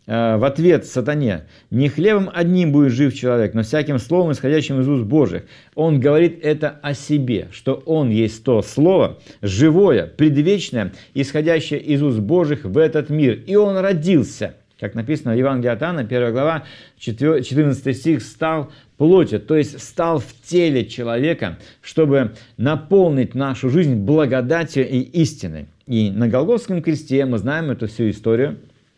э, в ответ сатане: «Не хлебом одним будет жив человек, но всяким словом, исходящим из уст Божьих». Он говорит это о себе, что он есть то слово, живое, предвечное, исходящее из уст Божьих в этот мир. И он родился, как написано в Евангелии от Иоанна, первая глава, четырнадцатый стих, «стал плотью», то есть стал в теле человека, чтобы наполнить нашу жизнь благодатью и истиной. И на Голгофском кресте, мы знаем эту всю историю,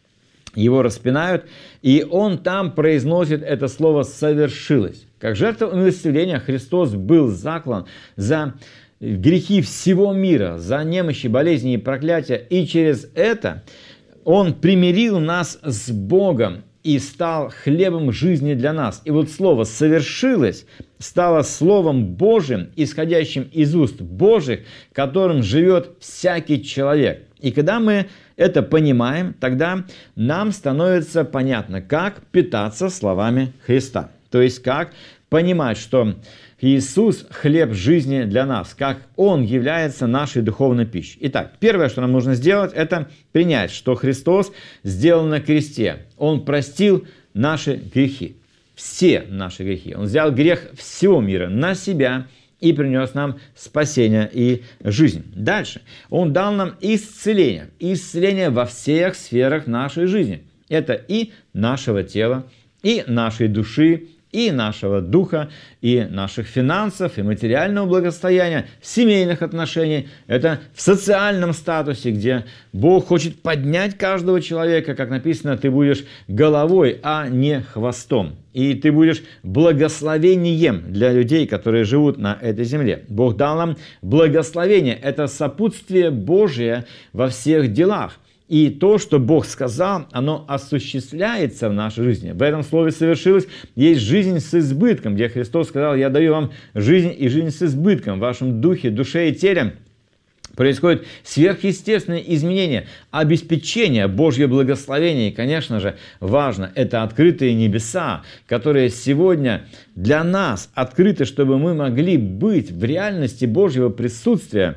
его распинают, и он там произносит это слово «совершилось». Как жертва умилостивления Христос был заклан за грехи всего мира, за немощи, болезни и проклятия, и через это он примирил нас с Богом и стал хлебом жизни для нас. И вот слово «совершилось» стало Словом Божьим, исходящим из уст Божьих, которым живет всякий человек. И когда мы это понимаем, тогда нам становится понятно, как питаться словами Христа. То есть, как понимать, что Иисус – хлеб жизни для нас, как Он является нашей духовной пищей. Итак, первое, что нам нужно сделать, это принять, что Христос сделал на кресте. Он простил наши грехи, все наши грехи. Он взял грех всего мира на себя и принес нам спасение и жизнь. Дальше. Он дал нам исцеление. Исцеление во всех сферах нашей жизни. Это и нашего тела, и нашей души, и нашего духа, и наших финансов, и материального благосостояния, семейных отношений. Это в социальном статусе, где Бог хочет поднять каждого человека, как написано, ты будешь головой, а не хвостом. И ты будешь благословением для людей, которые живут на этой земле. Бог дал нам благословение. Это сопутствие Божие во всех делах. И то, что Бог сказал, оно осуществляется в нашей жизни. В этом слове «совершилось» есть жизнь с избытком, где Христос сказал: «Я даю вам жизнь и жизнь с избытком». В вашем духе, душе и теле происходит сверхъестественное изменение, обеспечение, Божье благословение. И, конечно же, важно, это открытые небеса, которые сегодня для нас открыты, чтобы мы могли быть в реальности Божьего присутствия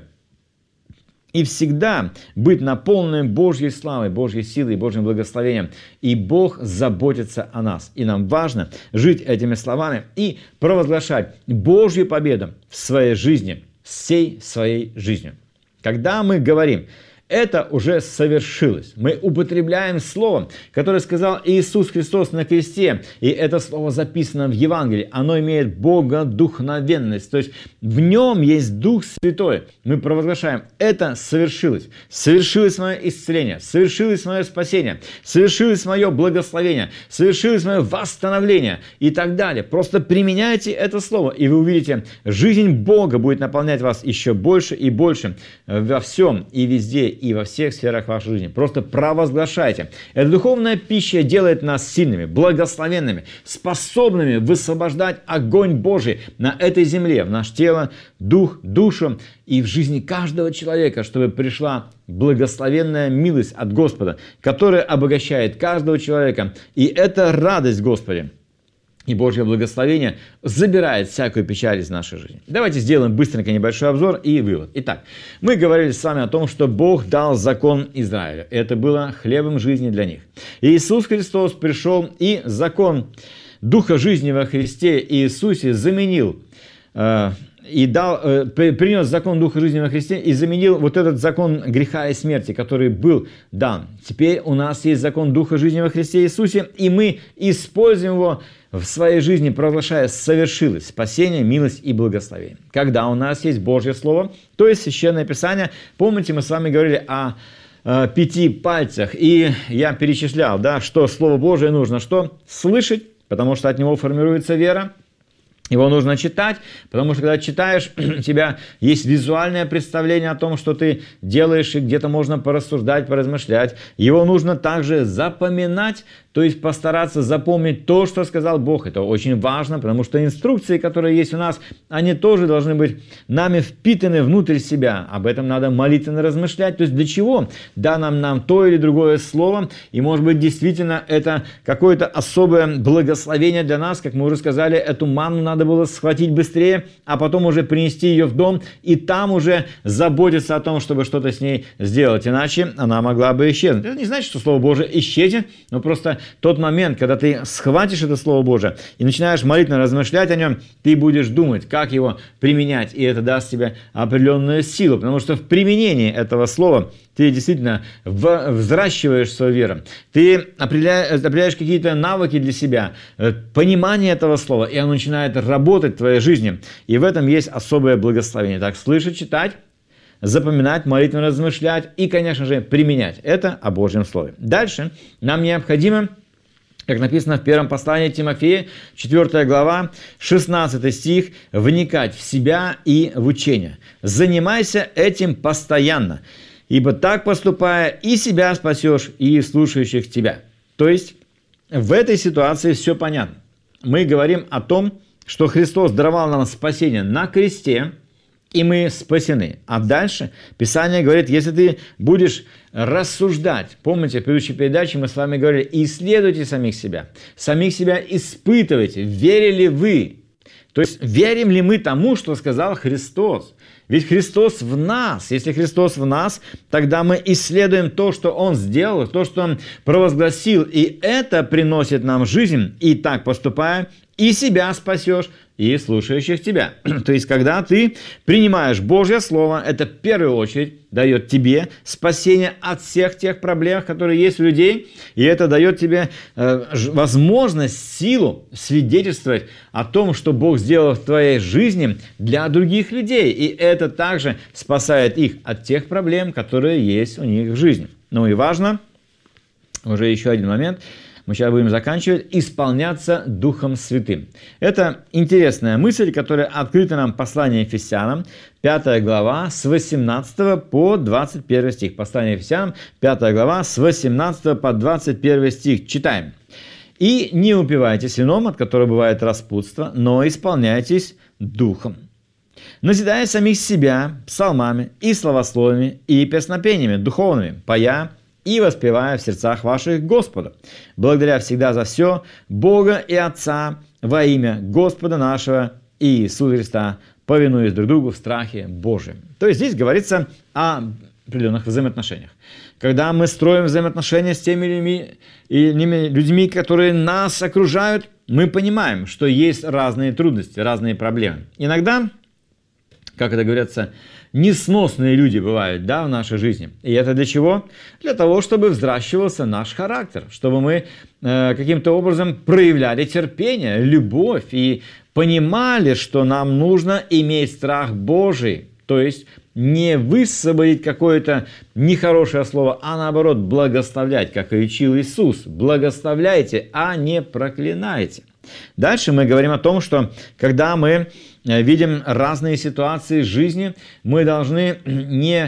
и всегда быть наполненным Божьей славой, Божьей силой, Божьим благословением. И Бог заботится о нас. И нам важно жить этими словами и провозглашать Божью победу в своей жизни, всей своей жизнью. Когда мы говорим «это уже совершилось», мы употребляем слово, которое сказал Иисус Христос на кресте, и это слово записано в Евангелии, оно имеет богодухновенность, то есть в нем есть Дух Святой. Мы провозглашаем «это совершилось», совершилось мое исцеление, совершилось мое спасение, совершилось мое благословение, совершилось мое восстановление и так далее. Просто применяйте это слово, и вы увидите, жизнь Бога будет наполнять вас еще больше и больше во всем и везде, и во всех сферах вашей жизни. Просто провозглашайте. Эта духовная пища делает нас сильными, благословенными, способными высвобождать огонь Божий на этой земле, в наше тело, дух, душу и в жизни каждого человека, чтобы пришла благословенная милость от Господа, которая обогащает каждого человека. И это радость Господи. И Божье благословение забирает всякую печаль из нашей жизни. Давайте сделаем быстренько небольшой обзор и вывод. Итак, мы говорили с вами о том, что Бог дал закон Израилю. Это было хлебом жизни для них. И Иисус Христос пришел, и закон Духа жизни во Христе Иисусе заменил э, и дал, э, принес закон Духа жизни во Христе и заменил вот этот закон греха и смерти, который был дан. Теперь у нас есть закон Духа жизни во Христе Иисусе, и мы используем его в своей жизни, провозглашая «совершилось» спасение, милость и благословение. Когда у нас есть Божье Слово, то есть Священное Писание. Помните, мы с вами говорили о э, пяти пальцах, и я перечислял, да, что Слово Божие нужно что? Слышать, потому что от него формируется вера. Его нужно читать, потому что когда читаешь, у тебя есть визуальное представление о том, что ты делаешь, и где-то можно порассуждать, поразмышлять. Его нужно также запоминать, то есть постараться запомнить то, что сказал Бог. Это очень важно, потому что инструкции, которые есть у нас, они тоже должны быть нами впитаны внутрь себя. Об этом надо молитвенно размышлять. То есть для чего дано нам, нам то или другое слово, и может быть действительно это какое-то особое благословение для нас, как мы уже сказали, эту манну надо было схватить быстрее, а потом уже принести ее в дом, и там уже заботиться о том, чтобы что-то с ней сделать, иначе она могла бы исчезнуть. Это не значит, что Слово Божие исчезнет, но просто тот момент, когда ты схватишь это Слово Божие и начинаешь молитвенно размышлять о нем, ты будешь думать, как его применять, и это даст тебе определенную силу, потому что в применении этого Слова ты действительно взращиваешь свою веру, ты определяешь, определяешь какие-то навыки для себя, понимание этого Слова, и оно начинает работать в твоей жизни, и в этом есть особое благословение. Так, слышать, читать, запоминать, молитвенно размышлять и, конечно же, применять это о Божьем Слове. Дальше нам необходимо, как написано в первом послании Тимофея, четвёртая глава, шестнадцатый стих, вникать в себя и в учение. Занимайся этим постоянно, ибо так поступая и себя спасешь, и слушающих тебя. То есть в этой ситуации все понятно. Мы говорим о том, что Христос даровал нам спасение на кресте, и мы спасены. А дальше Писание говорит, если ты будешь рассуждать, помните, в предыдущей передаче мы с вами говорили, исследуйте самих себя, самих себя испытывайте, верили вы. То есть верим ли мы тому, что сказал Христос? Ведь Христос в нас. Если Христос в нас, тогда мы исследуем то, что Он сделал, то, что Он провозгласил, и это приносит нам жизнь, и так поступая, и себя спасешь, и слушающих тебя. То есть, когда ты принимаешь Божье Слово, это в первую очередь дает тебе спасение от всех тех проблем, которые есть у людей, и это дает тебе э, возможность, силу свидетельствовать о том, что Бог сделал в твоей жизни для других людей, и это также спасает их от тех проблем, которые есть у них в жизни. Ну и важно, уже еще один момент, мы сейчас будем заканчивать, исполняться Духом Святым. Это интересная мысль, которая открыта нам в послании Ефесянам, пятая глава, с восемнадцатого по двадцать первый стих. Послание Ефесянам, пятая глава, с восемнадцатого по двадцать первый стих. Читаем. «И не упивайтесь вином, от которого бывает распутство, но исполняйтесь Духом, назидая самих себя псалмами и словословиями и песнопениями духовными, поя и воспевая в сердцах ваших Господа, благодаря всегда за все Бога и Отца во имя Господа нашего Иисуса Христа, повинуясь друг другу в страхе Божьем». То есть здесь говорится о определенных взаимоотношениях. Когда мы строим взаимоотношения с теми людьми, и людьми, которые нас окружают, мы понимаем, что есть разные трудности, разные проблемы. Иногда, как это говорится, несносные люди бывают, да, в нашей жизни. И это для чего? Для того, чтобы взращивался наш характер, чтобы мы э, каким-то образом проявляли терпение, любовь и понимали, что нам нужно иметь страх Божий. То есть не высвободить какое-то нехорошее слово, а наоборот благословлять, как и учил Иисус. Благословляйте, а не проклинайте. Дальше мы говорим о том, что когда мы видим разные ситуации жизни, мы должны не,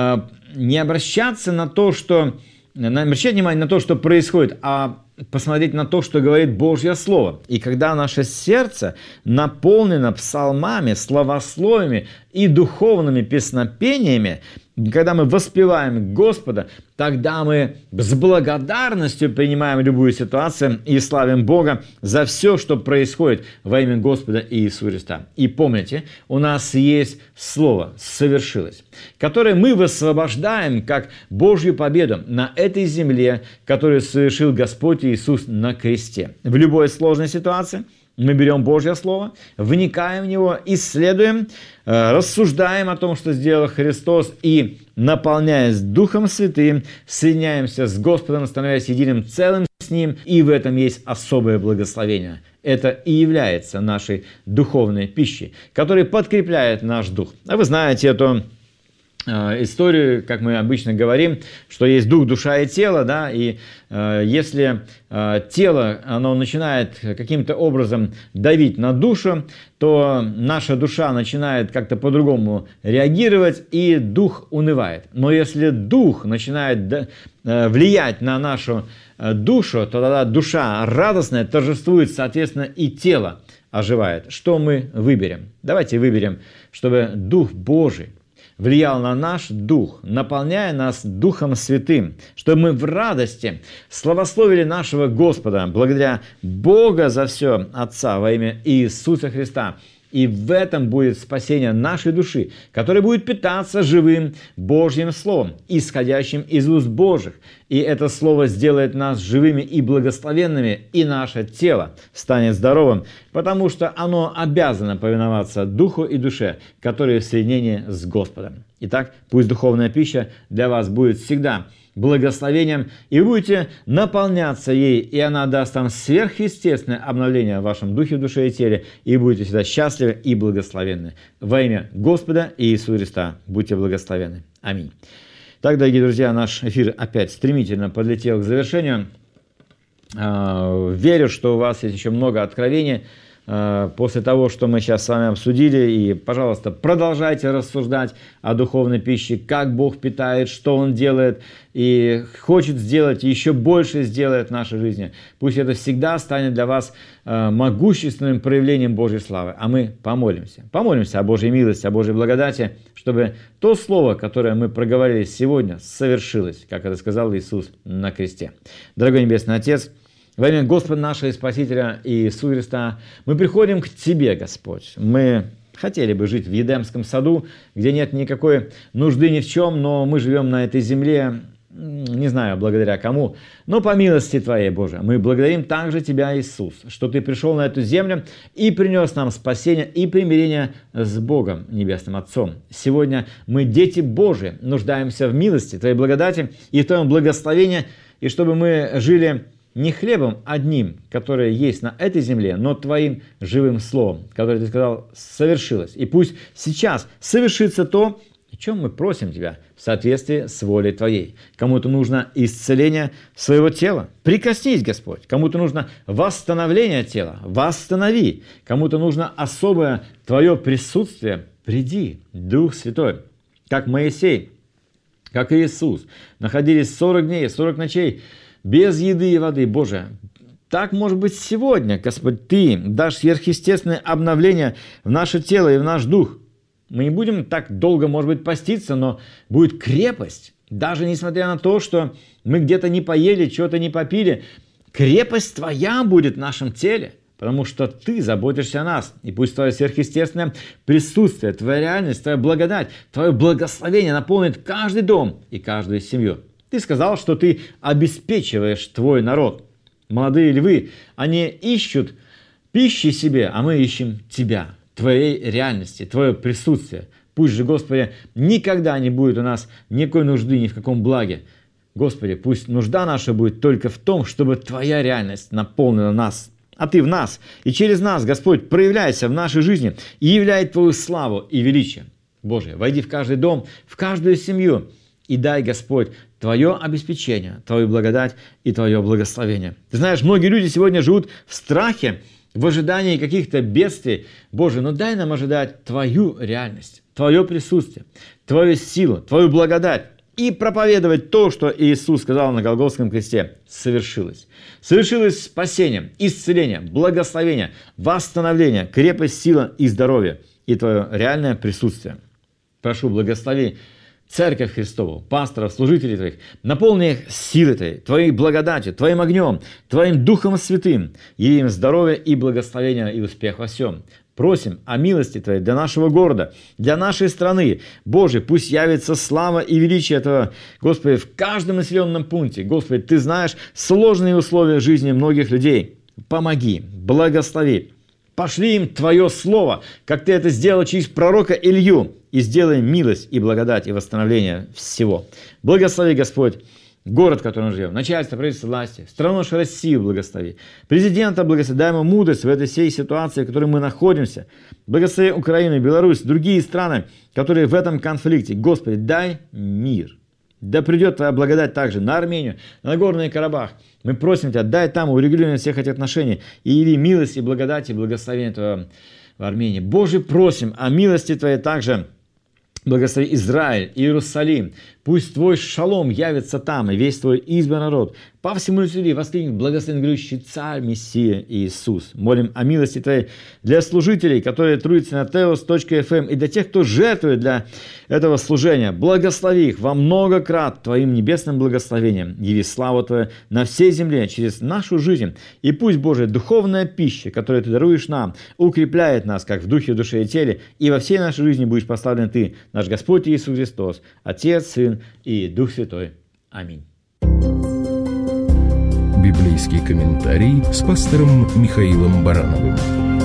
не обращаться на то, что, не обращать внимание на то, что происходит, а посмотреть на то, что говорит Божье Слово. И когда наше сердце наполнено псалмами, словословиями и духовными песнопениями, когда мы воспеваем Господа, тогда мы с благодарностью принимаем любую ситуацию и славим Бога за все, что происходит во имя Господа Иисуса Христа. И помните, у нас есть Слово «совершилось», которое мы высвобождаем как Божью победу на этой земле, которую совершил Господь Иисус на кресте. В любой сложной ситуации мы берем Божье Слово, вникаем в него, исследуем, рассуждаем о том, что сделал Христос, и, наполняясь Духом Святым, соединяемся с Господом, становясь единым целым с Ним, и в этом есть особое благословение. Это и является нашей духовной пищей, которая подкрепляет наш дух. А вы знаете эту историю, как мы обычно говорим, что есть дух, душа и тело, да, и э, если э, тело, оно начинает каким-то образом давить на душу, то наша душа начинает как-то по-другому реагировать, и дух унывает. Но если дух начинает да, э, влиять на нашу э, душу, то тогда душа радостная торжествует, соответственно, и тело оживает. Что мы выберем? Давайте выберем, чтобы Дух Божий влиял на наш дух, наполняя нас Духом Святым, чтобы мы в радости славословили нашего Господа, благодаря Бога за все Отца во имя Иисуса Христа, И в этом будет спасение нашей души, которая будет питаться живым Божьим Словом, исходящим из уст Божьих. И это Слово сделает нас живыми и благословенными, и наше тело станет здоровым, потому что оно обязано повиноваться Духу и душе, которые в соединении с Господом. Итак, пусть духовная пища для вас будет всегда благословением, и вы будете наполняться ей, и она даст вам сверхъестественное обновление в вашем духе, в душе и теле, и будете всегда счастливы и благословенны. Во имя Господа Иисуса Христа будьте благословенны. Аминь. Так, дорогие друзья, наш эфир опять стремительно подлетел к завершению. Верю, что у вас есть еще много откровений после того, что мы сейчас с вами обсудили. И, пожалуйста, продолжайте рассуждать о духовной пище, как Бог питает, что Он делает и хочет сделать, и еще больше сделает в нашей жизни. Пусть это всегда станет для вас могущественным проявлением Божьей славы. А мы помолимся. Помолимся о Божьей милости, о Божьей благодати, чтобы то слово, которое мы проговорили сегодня, совершилось, как это сказал Иисус на кресте. Дорогой Небесный Отец, во имя Господа нашего и Спасителя Иисуса Христа мы приходим к Тебе, Господь. Мы хотели бы жить в Едемском саду, где нет никакой нужды ни в чем, но мы живем на этой земле, не знаю, благодаря кому, но по милости Твоей, Боже. Мы благодарим также Тебя, Иисус, что Ты пришел на эту землю и принес нам спасение и примирение с Богом, Небесным Отцом. Сегодня мы, дети Божии, нуждаемся в милости Твоей благодати и в Твоем благословении, и чтобы мы жили не хлебом одним, которое есть на этой земле, но Твоим живым словом, которое Ты сказал, совершилось. И пусть сейчас совершится то, о чем мы просим Тебя в соответствии с волей Твоей. Кому-то нужно исцеление своего тела. Прикоснись, Господь. Кому-то нужно восстановление тела. Восстанови. Кому-то нужно особое Твое присутствие. Приди, Дух Святой. Как Моисей, как и Иисус, находились сорок дней, сорок ночей без еды и воды, Боже. Так может быть сегодня, Господь, Ты дашь сверхъестественное обновление в наше тело и в наш дух. Мы не будем так долго, может быть, поститься, но будет крепость. Даже несмотря на то, что мы где-то не поели, чего-то не попили, крепость Твоя будет в нашем теле, потому что Ты заботишься о нас. И пусть Твое сверхъестественное присутствие, Твоя реальность, Твоя благодать, Твое благословение наполнит каждый дом и каждую семью. Ты сказал, что Ты обеспечиваешь Твой народ. Молодые львы, они ищут пищи себе, а мы ищем Тебя, Твоей реальности, Твое присутствие. Пусть же, Господи, никогда не будет у нас никакой нужды ни в каком благе. Господи, пусть нужда наша будет только в том, чтобы Твоя реальность наполнила нас, а Ты в нас. И через нас, Господь, проявляйся в нашей жизни и являй Твою славу и величие. Боже, войди в каждый дом, в каждую семью и дай, Господь, Твое обеспечение, Твою благодать и Твое благословение. Ты знаешь, многие люди сегодня живут в страхе, в ожидании каких-то бедствий. Боже, но дай нам ожидать Твою реальность, Твое присутствие, Твою силу, Твою благодать и проповедовать то, что Иисус сказал на Голгофском кресте, совершилось. Совершилось спасение, исцеление, благословение, восстановление, крепость, сила и здоровье и Твое реальное присутствие. Прошу, благослови Церковь Христову, пасторов, служителей Твоих, наполни их силой Твоей, Твоей благодатью, Твоим огнем, Твоим Духом Святым, яви им здоровье и благословение и успех во всем. Просим о милости Твоей для нашего города, для нашей страны. Боже, пусть явится слава и величие Твоего, Господи, в каждом населенном пункте. Господи, Ты знаешь сложные условия жизни многих людей. Помоги, благослови. Пошли им Твое Слово, как Ты это сделал через пророка Илью, и сделай милость и благодать и восстановление всего. Благослови, Господь, город, в котором мы живем, начальство, правительство, власти, страну нашу Россию благослови, президента благослови, дай ему мудрость в этой всей ситуации, в которой мы находимся. Благослови Украину, Беларусь, другие страны, которые в этом конфликте. Господи, дай мир. Да придет Твоя благодать также на Армению, на Нагорный Карабах. Мы просим Тебя, дай там урегулирование всех этих отношений и яви милость и благодать и благословение Твоего в Армении. Боже, просим о милости Твоей также Благослови Израиль, Иерусалим. Пусть Твой шалом явится там, и весь Твой избранный народ. По всему людям воскликнет благословен грядущий Царь, Мессия Иисус. Молим о милости Твоей для служителей, которые трудятся на теос точка эф эм, и для тех, кто жертвует для этого служения. Благослови их во много крат Твоим небесным благословением. Яви славу Твою на всей земле через нашу жизнь. И пусть, Божия, духовная пища, которую Ты даруешь нам, укрепляет нас, как в духе, в душе и теле, и во всей нашей жизни будешь прославлен Ты, наш Господь Иисус Христос, Отец, Сын и Дух Святой. Аминь. Библейский комментарий с пастором Михаилом Барановым.